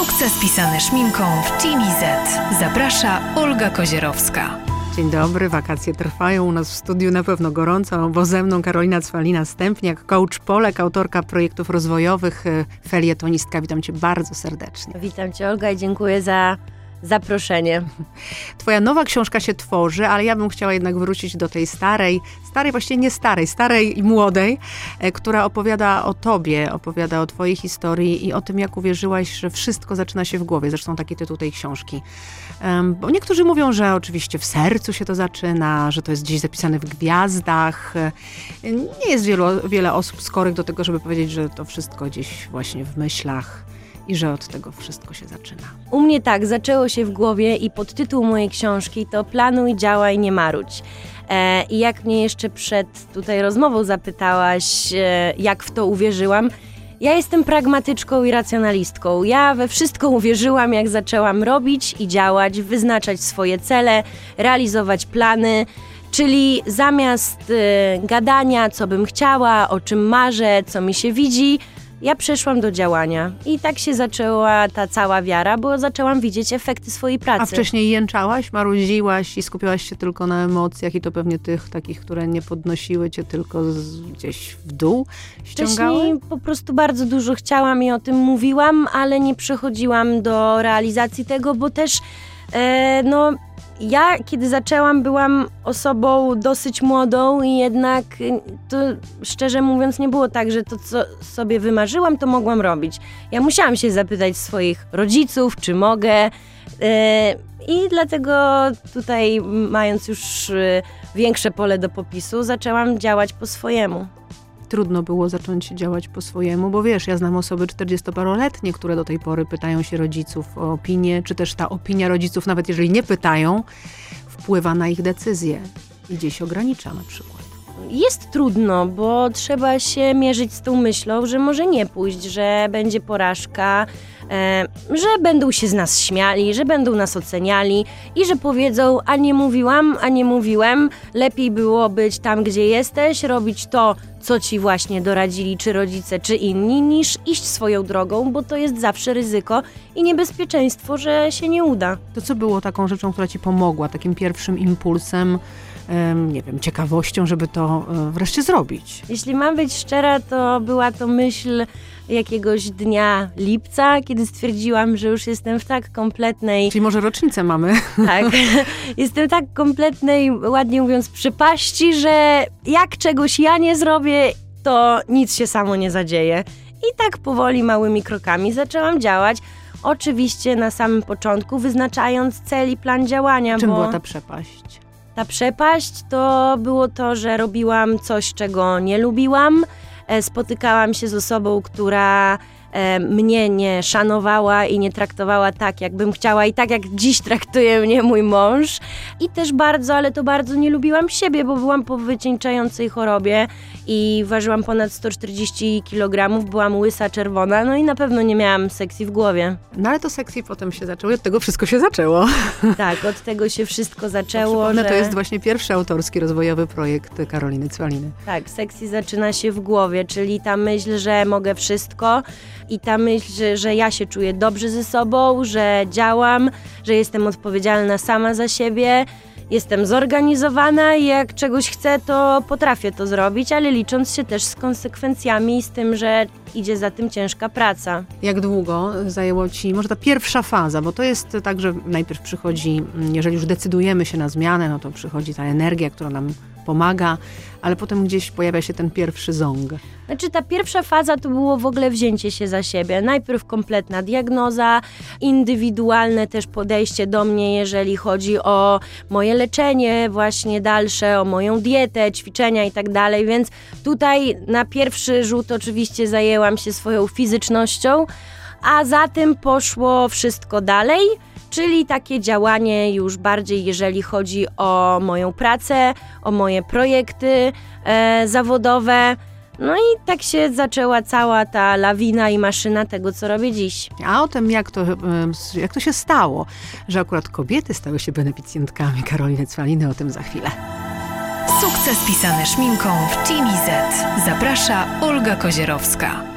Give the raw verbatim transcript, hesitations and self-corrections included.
Sukces pisany szminką w Team Z. Zaprasza Olga Kozierowska. Dzień dobry, wakacje trwają u nas w studiu na pewno gorąco, bo ze mną Karolina Cwalina-Stępniak, coach Polek, autorka projektów rozwojowych, felietonistka. Witam Cię bardzo serdecznie. Witam Cię, Olga, i dziękuję za zaproszenie. Twoja nowa książka się tworzy, ale ja bym chciała jednak wrócić do tej starej, starej, właściwie nie starej, starej i młodej, e, która opowiada o Tobie, opowiada o Twojej historii i o tym, jak uwierzyłaś, że wszystko zaczyna się w głowie. Zresztą taki tytuł tej książki. Um, bo niektórzy mówią, że oczywiście w sercu się to zaczyna, że to jest gdzieś zapisane w gwiazdach. E, nie jest wielu, wiele osób skorych do tego, żeby powiedzieć, że to wszystko gdzieś właśnie w myślach i że od tego wszystko się zaczyna. U mnie tak, zaczęło się w głowie i podtytuł mojej książki to Planuj, działaj, nie marudź. E, I jak mnie jeszcze przed tutaj rozmową zapytałaś, e, jak w to uwierzyłam, ja jestem pragmatyczką i racjonalistką. Ja we wszystko uwierzyłam, jak zaczęłam robić i działać, wyznaczać swoje cele, realizować plany. Czyli zamiast y, gadania, co bym chciała, o czym marzę, co mi się widzi, ja przeszłam do działania. I tak się zaczęła ta cała wiara, bo zaczęłam widzieć efekty swojej pracy. A wcześniej jęczałaś, marudziłaś i skupiałaś się tylko na emocjach i to pewnie tych takich, które nie podnosiły cię, tylko z, gdzieś w dół ściągały? Wcześniej po prostu bardzo dużo chciałam i o tym mówiłam, ale nie przechodziłam do realizacji tego, bo też e, no... Ja, kiedy zaczęłam, byłam osobą dosyć młodą i jednak to, szczerze mówiąc, nie było tak, że to, co sobie wymarzyłam, to mogłam robić. Ja musiałam się zapytać swoich rodziców, czy mogę. Yy, I dlatego tutaj, mając już yy, większe pole do popisu, zaczęłam działać po swojemu. Trudno było zacząć działać po swojemu, bo wiesz, ja znam osoby czterdziestoparoletnie, które do tej pory pytają się rodziców o opinię, czy też ta opinia rodziców, nawet jeżeli nie pytają, wpływa na ich decyzje i gdzieś ogranicza na przykład. Jest trudno, bo trzeba się mierzyć z tą myślą, że może nie pójść, że będzie porażka, e, że będą się z nas śmiali, że będą nas oceniali i że powiedzą, a nie mówiłam, a nie mówiłem, lepiej było być tam, gdzie jesteś, robić to, co ci właśnie doradzili, czy rodzice, czy inni, niż iść swoją drogą, bo to jest zawsze ryzyko i niebezpieczeństwo, że się nie uda. To co było taką rzeczą, która ci pomogła, takim pierwszym impulsem, nie wiem, ciekawością, żeby to wreszcie zrobić? Jeśli mam być szczera, to była to myśl jakiegoś dnia lipca, kiedy stwierdziłam, że już jestem w tak kompletnej... Czyli może rocznicę mamy. Tak. Jestem tak kompletnej, ładnie mówiąc, przepaści, że jak czegoś ja nie zrobię, to nic się samo nie zadzieje. I tak powoli, małymi krokami zaczęłam działać. Oczywiście na samym początku wyznaczając cel i plan działania. Czym bo... była ta przepaść? Ta przepaść to było to, że robiłam coś, czego nie lubiłam. Spotykałam się z osobą, która e, mnie nie szanowała i nie traktowała tak, jakbym chciała i tak, jak dziś traktuje mnie mój mąż. I też bardzo, ale to bardzo nie lubiłam siebie, bo byłam po wycieńczającej chorobie i ważyłam ponad sto czterdzieści kilogramów, byłam łysa, czerwona, no i na pewno nie miałam seksji w głowie. No ale to seksji potem się zaczęło i od tego wszystko się zaczęło. Tak, od tego się wszystko zaczęło. To, że... to jest właśnie pierwszy autorski, rozwojowy projekt Karoliny Cwaliny. Tak, seksji zaczyna się w głowie, czyli ta myśl, że mogę wszystko i ta myśl, że, że ja się czuję dobrze ze sobą, że działam, że jestem odpowiedzialna sama za siebie, jestem zorganizowana i jak czegoś chcę, to potrafię to zrobić, ale licząc się też z konsekwencjami i z tym, że idzie za tym ciężka praca. Jak długo zajęło ci, może ta pierwsza faza, bo to jest tak, że najpierw przychodzi, jeżeli już decydujemy się na zmianę, no to przychodzi ta energia, która nam pomaga, ale potem gdzieś pojawia się ten pierwszy ząg. Znaczy ta pierwsza faza to było w ogóle wzięcie się za siebie. Najpierw kompletna diagnoza, indywidualne też podejście do mnie, jeżeli chodzi o moje leczenie właśnie dalsze, o moją dietę, ćwiczenia i tak dalej, więc tutaj na pierwszy rzut oczywiście zajęłam się swoją fizycznością, a za tym poszło wszystko dalej, czyli takie działanie już bardziej, jeżeli chodzi o moją pracę, o moje projekty e, zawodowe. No i tak się zaczęła cała ta lawina i maszyna tego, co robię dziś. A o tym, jak to, jak to się stało, że akurat kobiety stały się beneficjentkami Karoliny Cwaliny, o tym za chwilę. Sukces pisany szminką w Team Z. Zaprasza Olga Kozierowska.